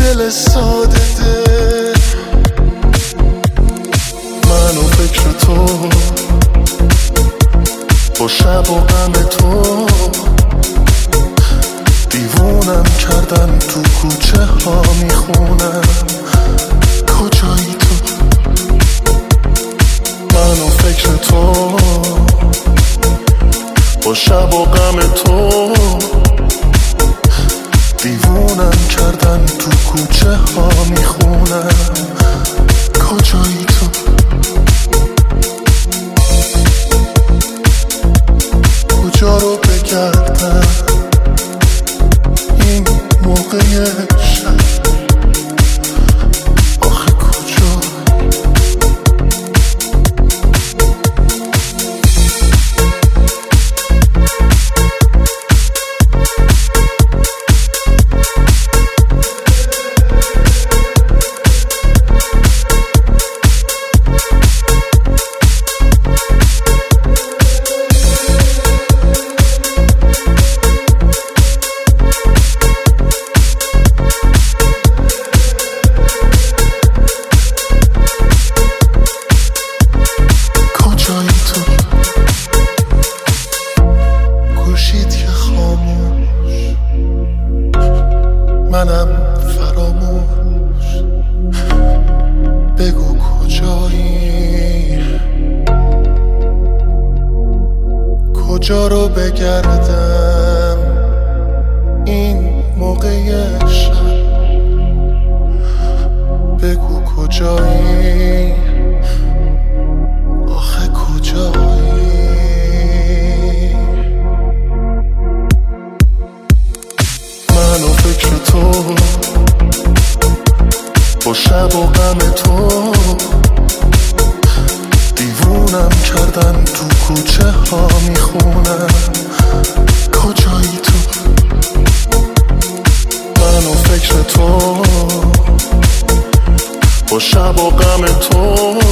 دل ساده ده، من و فکر تو با شب و غم تو دیوونم کردن. تو کوچه ها میخونم کجایی تو، من و فکر تو با شب و غم تو دیوونم کردن. تو کوچه ها میخونم کجایی تو. کجا رو بگردم این موقع شب، آخه کجا. منم فراموش، بگو کجایی، کجا رو بگردم این موقع شب، بگو کجایی، آخه کجایی. من و فکر تو با شب و غم تو دیوونم کردن. تو کوچه ها میخونم کجایی تو، من و فکر تو با شب و غم تو